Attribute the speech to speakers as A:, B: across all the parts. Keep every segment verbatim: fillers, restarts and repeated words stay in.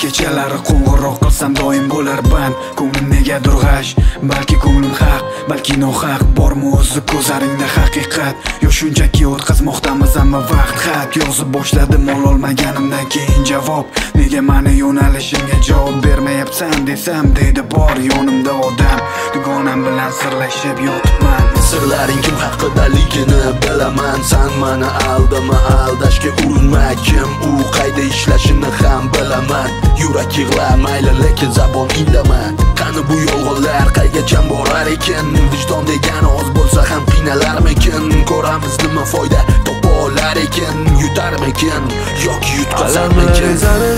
A: Kechalari qo'ng'iroq qilsam doim bo'lar band. Ko'nglim negadir g'ash, balki ko'nglim haq, balki nohaq. Bormi o'zi ko'zlaringda haqiqat, yo shunchaki o'tkazmoqdamiz hamma vaqt? Xat yozib boshladim ololmaganimdan keyin javob. Nega meni yo'nalishimga javob bermayapsan desam, deydi bor yonimda odam. Dugonam bilan sirlashib yotibman.
B: Sirlaring kim haqidaligini bilaman. San meni aldama, aldashga urinma. Kim u qayda ishlashini ham bilaman. Yurak yig'lamayli lekin zabon indama. Qani bu yolg'onlar qaygacha borar ekan? Vijdon degan oz bo'lsa ham qiynalarmikin? Ko'ramiz nima foyda topa olar ekan? Yutarmikin yoki yutqazarmikin?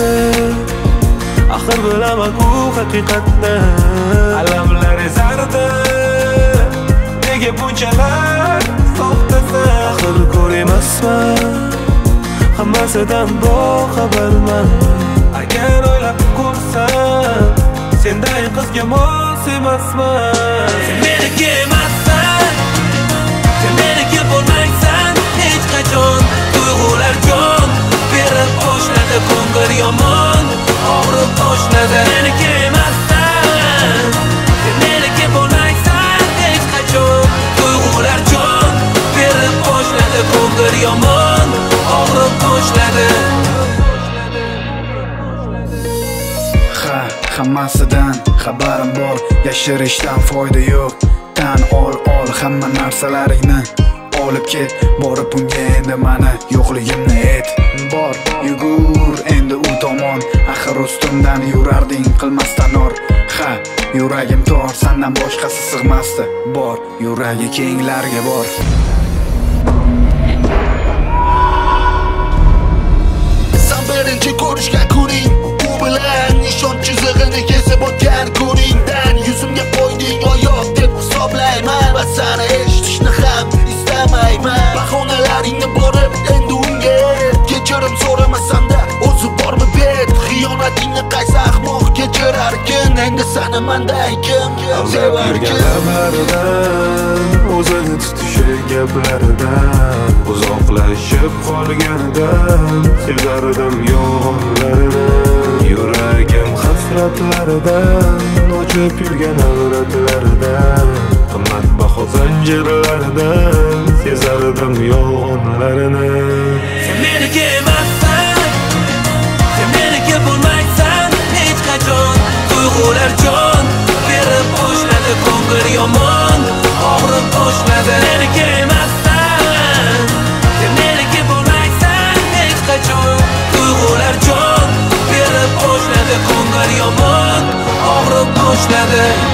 C: Axir bilaman u haqiqatni. Alamlar ezardi, nega bunchalar soxtasan? Axir ko'rmasman, hammasidan boxabarman. Agar o'ylab ko'rsam, senday qizga mos emasman. Sen meniki emassan, sen meniki bo'lmaysan hech qachon. Tuyg'ular jon berib boshladi, ko'ngil yomon og'rib boshladi. Meniki emassan, sen meniki bo'lmaysan hech qachon. Tuyg'ular jon berib boshladi, ko'ngil yomon og'rib boshladi.
A: Hammasidan xabarim bor, yashirishdan foyda yo'q. Tan ol, ol hamma narsalaringni olib ket. Borib unga endi mani yo'qligimni ayt. Bor, yugur endi u tomon. Axir ustimdan yurarding qilmasdan or. Ha, yuragim tor, sandan boshqasi sig'masdi. Bor, yuragi kenglarga bor.
B: San birinchi ko'rishgan kuning, u bilan nishon chizig'ini kesib o'tgan kuningdan yuzimga qo'yding oyoq deb hisoblayman va seni eshitishni ham istamayman. Bahonalaringni borib endi unga kechirim so'ramasam-da o'zi bormi bet? Xiyonatingni qaysi ahmoq kechirarkin? Endi seni manday kim sevarkin?
C: Lablaridan o'zini tutishi gaplaridan uzoqlashib qolganidan sezardim yolg'onlarini. Yuragim hasratlaridan ochib yurgan avratlaridan qimmatbaho zanjirlaridan sezardim yolg'onlarini.
D: Sen meniki emassan, sen meniki bo'lmaysan hech qachon. Tuyg'ular jon berib boshladi, ko'ngil yomon og'rib boshladi. Meniki emassan, sen meniki bo'lmaysan hech qachon. Tuyg'ular jon berib boshladi, ko'ngil yomon og'rib boshladi.